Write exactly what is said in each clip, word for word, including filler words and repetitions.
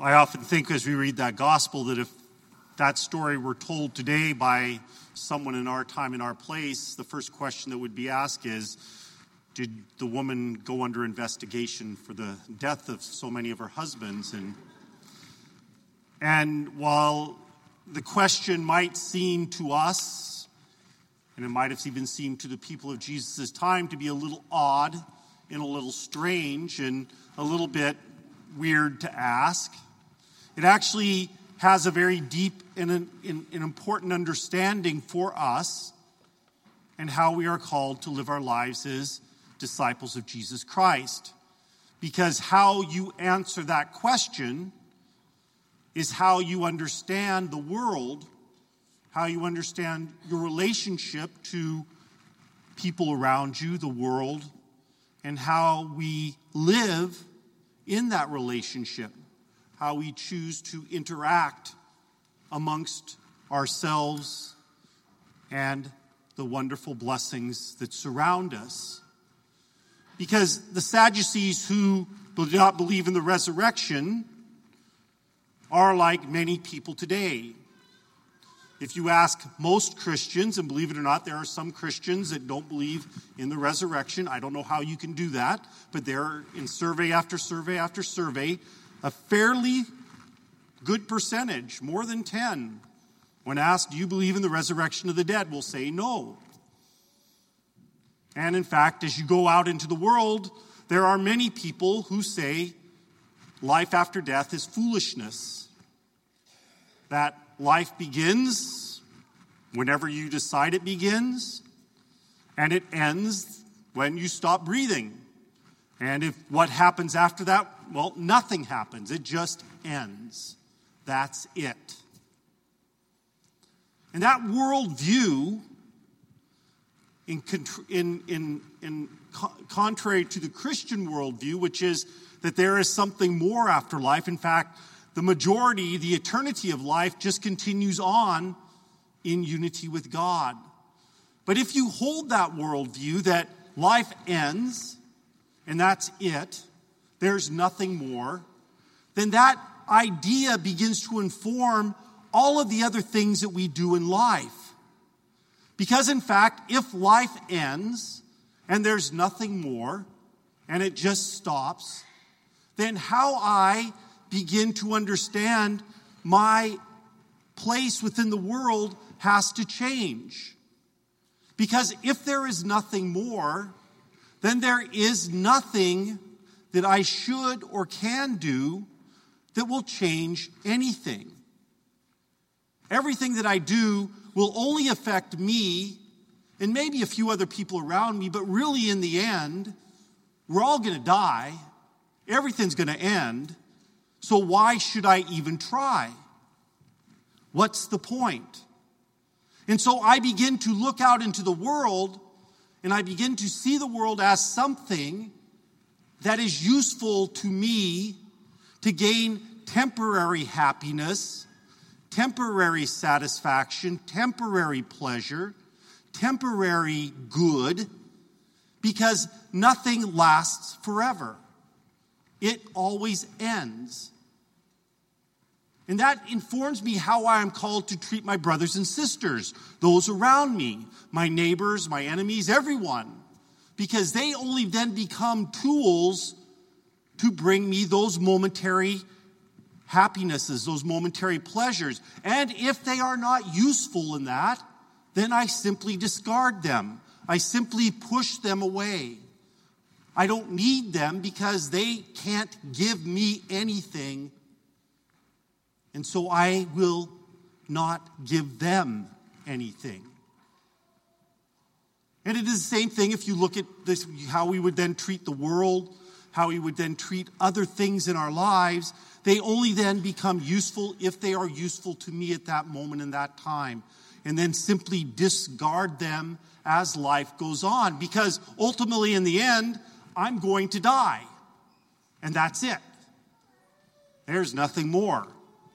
I often think as we read that gospel that if that story were told today by someone in our time, in our place, the first question that would be asked is, did the woman go under investigation for the death of so many of her husbands? And, and while the question might seem to us, and it might have even seemed to the people of Jesus' time to be a little odd and a little strange and a little bit weird to ask, it actually has a very deep and an, an important understanding for us and how we are called to live our lives as disciples of Jesus Christ. Because how you answer that question is how you understand the world, how you understand your relationship to people around you, the world, and how we live in that relationship, how we choose to interact amongst ourselves and the wonderful blessings that surround us. Because the Sadducees, who do not believe in the resurrection, are like many people today. If you ask most Christians, and believe it or not, there are some Christians that don't believe in the resurrection. I don't know how you can do that, but there, in survey after survey after survey, a fairly good percentage, more than ten, when asked, do you believe in the resurrection of the dead, will say no. And in fact, as you go out into the world, there are many people who say life after death is foolishness. That life begins whenever you decide it begins, and it ends when you stop breathing. And if what happens after that, well, nothing happens. It just ends. That's it. And that worldview, in, in, in, in contrary to the Christian worldview, which is that there is something more after life. In fact, the majority, the eternity of life, just continues on in unity with God. But if you hold that worldview that life ends, and that's it, there's nothing more, then that idea begins to inform all of the other things that we do in life. Because in fact, if life ends and there's nothing more and it just stops, then how I begin to understand my place within the world has to change. Because if there is nothing more, then there is nothing that I should or can do that will change anything. Everything that I do will only affect me and maybe a few other people around me, but really in the end, we're all going to die. Everything's going to end. So why should I even try? What's the point? And so I begin to look out into the world, and I begin to see the world as something that is useful to me to gain temporary happiness, temporary satisfaction, temporary pleasure, temporary good, because nothing lasts forever. It always ends. And that informs me how I am called to treat my brothers and sisters, those around me, my neighbors, my enemies, everyone. Because they only then become tools to bring me those momentary happinesses, those momentary pleasures. And if they are not useful in that, then I simply discard them. I simply push them away. I don't need them because they can't give me anything. And so I will not give them anything. And it is the same thing if you look at this, how we would then treat the world, how we would then treat other things in our lives. They only then become useful if they are useful to me at that moment in that time. And then simply discard them as life goes on. Because ultimately in the end, I'm going to die. And that's it. There's nothing more.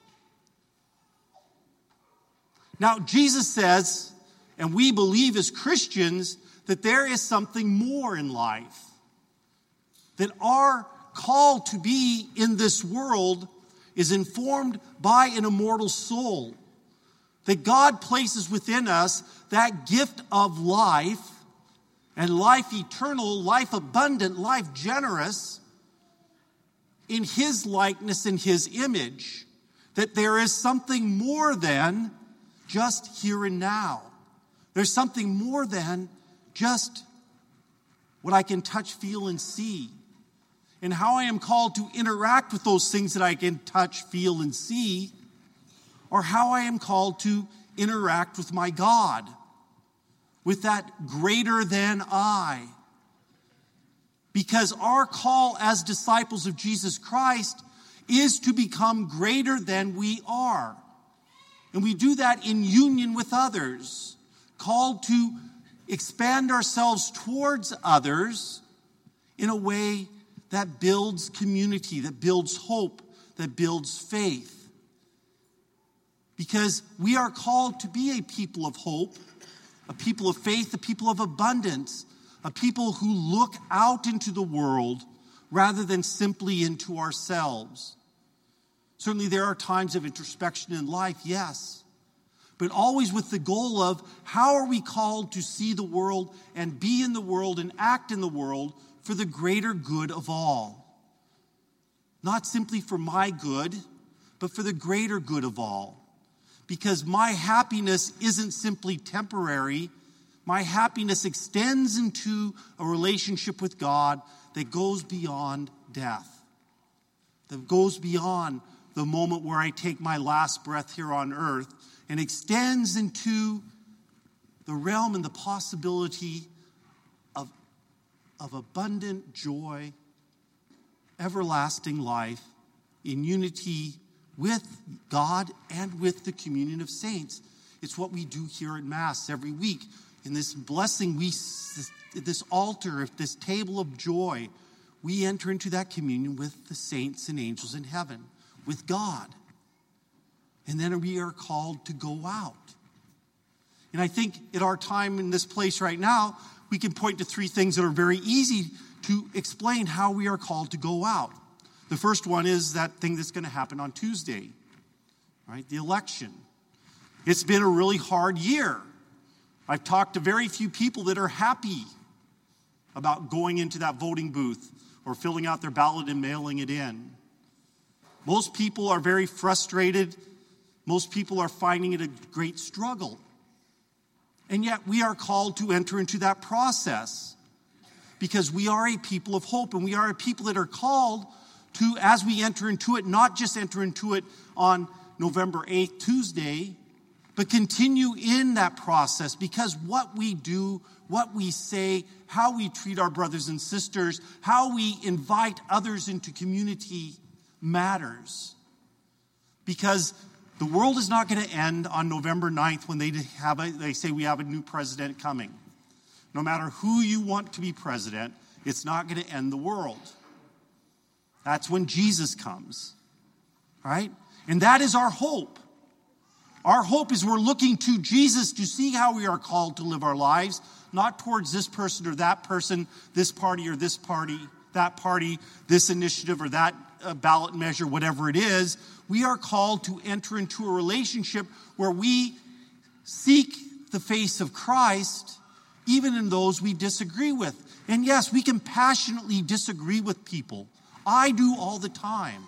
Now, Jesus says, and we believe as Christians, that there is something more in life. That our call to be in this world is informed by an immortal soul. That God places within us that gift of life, and life eternal, life abundant, life generous, in His likeness and His image. That there is something more than just here and now. There's something more than just what I can touch, feel, and see. And how I am called to interact with those things that I can touch, feel, and see, or how I am called to interact with my God, with that greater than I. Because our call as disciples of Jesus Christ is to become greater than we are. And we do that in union with others, called to expand ourselves towards others in a way that builds community, that builds hope, that builds faith. Because we are called to be a people of hope, a people of faith, a people of abundance, a people who look out into the world rather than simply into ourselves. Certainly there are times of introspection in life, yes, but always with the goal of how are we called to see the world and be in the world and act in the world for the greater good of all. Not simply for my good, but for the greater good of all. Because my happiness isn't simply temporary. My happiness extends into a relationship with God that goes beyond death. That goes beyond the moment where I take my last breath here on earth and extends into the realm and the possibility of, of abundant joy, everlasting life in unity with God and with the communion of saints. It's what we do here at Mass every week. In this blessing, we this altar, this table of joy, we enter into that communion with the saints and angels in heaven, with God. And then we are called to go out. And I think at our time in this place right now, we can point to three things that are very easy to explain how we are called to go out. The first one is that thing that's going to happen on Tuesday, right? The election. It's been a really hard year. I've talked to very few people that are happy about going into that voting booth or filling out their ballot and mailing it in. Most people are very frustrated. Most people are finding it a great struggle. And yet we are called to enter into that process because we are a people of hope, and we are a people that are called to, as we enter into it, not just enter into it on November eighth, Tuesday, but continue in that process, because what we do, what we say, how we treat our brothers and sisters, how we invite others into community matters. Because the world is not going to end on November ninth when they have a, they say we have a new president coming. No matter who you want to be president, it's not going to end the world. That's when Jesus comes, right? And that is our hope. Our hope is we're looking to Jesus to see how we are called to live our lives, not towards this person or that person, this party or this party, that party, this initiative or that uh, ballot measure, whatever it is. We are called to enter into a relationship where we seek the face of Christ, even in those we disagree with. And yes, we can passionately disagree with people. I do all the time.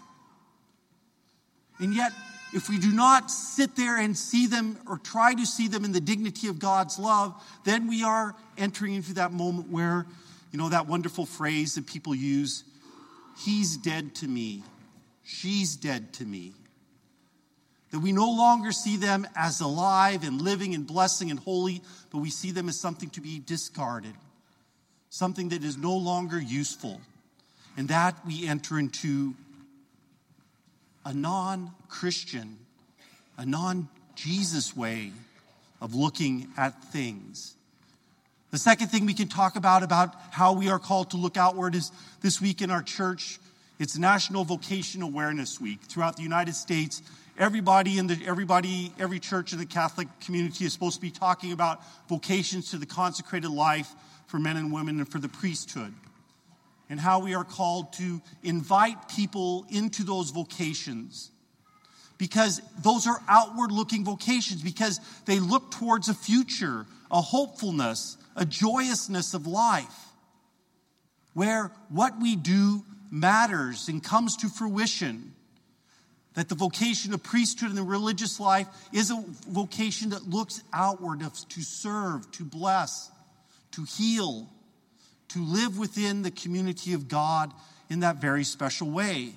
And yet, if we do not sit there and see them or try to see them in the dignity of God's love, then we are entering into that moment where, you know, that wonderful phrase that people use, he's dead to me, she's dead to me. That we no longer see them as alive and living and blessing and holy, but we see them as something to be discarded, something that is no longer useful. And that we enter into a non-Christian, a non-Jesus way of looking at things. The second thing we can talk about, about how we are called to look outward, is this week in our church, it's National Vocation Awareness Week. Throughout the United States, everybody in the everybody, every church in the Catholic community is supposed to be talking about vocations to the consecrated life for men and women and for the priesthood. And how we are called to invite people into those vocations because those are outward-looking vocations, because they look towards a future, a hopefulness, a joyousness of life, where what we do matters and comes to fruition. That the vocation of priesthood in the religious life is a vocation that looks outward to serve, to bless, to heal, to live within the community of God in that very special way.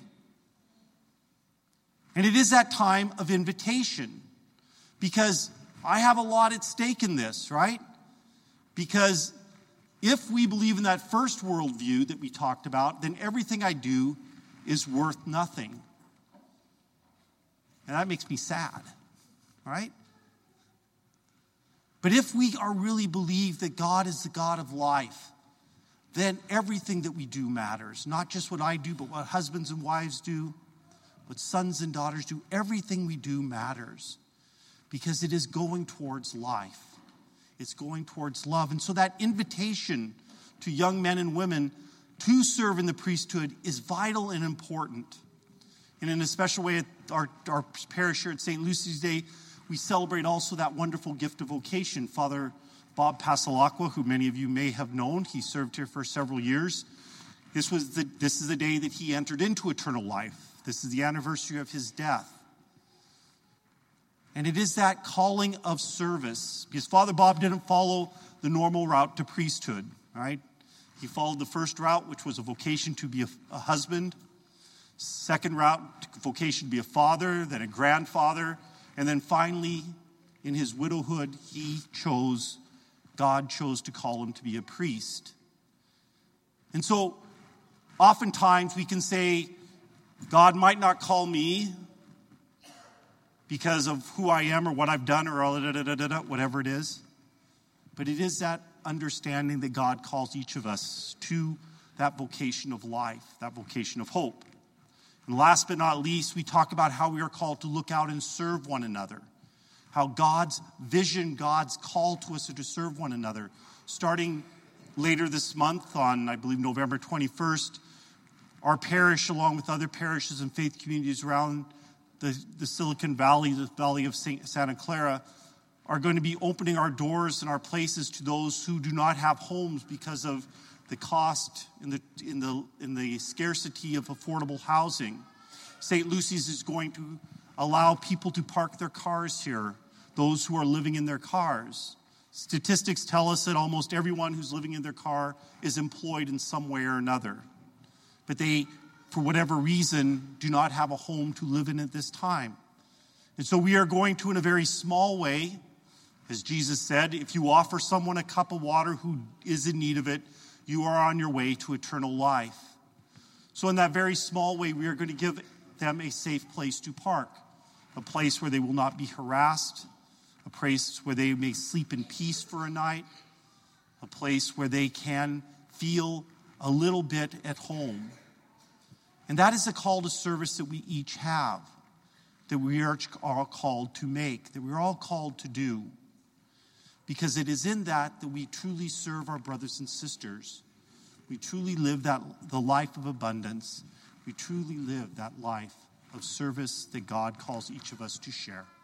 And it is that time of invitation, because I have a lot at stake in this, right? Because if we believe in that first worldview that we talked about, then everything I do is worth nothing. And that makes me sad, right? But if we are really believe that God is the God of life, then everything that we do matters. Not just what I do, but what husbands and wives do, what sons and daughters do. Everything we do matters, because it is going towards life. It's going towards love. And so that invitation to young men and women to serve in the priesthood is vital and important. And in a special way, at our, our parish here at Saint Lucy's Day, we celebrate also that wonderful gift of vocation. Father Bob Pasalacqua, who many of you may have known, he served here for several years. This was the, this is the day that he entered into eternal life. This is the anniversary of his death. And it is that calling of service, because Father Bob didn't follow the normal route to priesthood, right? He followed the first route, which was a vocation to be a, a husband. Second route, vocation to be a father, then a grandfather. And then finally, in his widowhood, he chose, God chose to call him to be a priest. And so, oftentimes we can say, God might not call me because of who I am or what I've done or whatever it is. But it is that understanding that God calls each of us to that vocation of life, that vocation of hope. And last but not least, we talk about how we are called to look out and serve one another. How God's vision, God's call to us is to serve one another. Starting later this month on, I believe, November twenty-first, our parish, along with other parishes and faith communities around the, the Silicon Valley, the Valley of Saint, Santa Clara, are going to be opening our doors and our places to those who do not have homes because of the cost in the in the in the scarcity of affordable housing. Saint Lucy's is going to allow people to park their cars here, those who are living in their cars. Statistics tell us that almost everyone who's living in their car is employed in some way or another. But they, for whatever reason, do not have a home to live in at this time. And so we are going to, in a very small way, as Jesus said, if you offer someone a cup of water who is in need of it, you are on your way to eternal life. So in that very small way, we are going to give them a safe place to park, a place where they will not be harassed, a place where they may sleep in peace for a night, a place where they can feel a little bit at home. And that is a call to service that we each have, that we are all called to make, that we're all called to do. Because it is in that that we truly serve our brothers and sisters. We truly live that the life of abundance. We truly live that life of service that God calls each of us to share.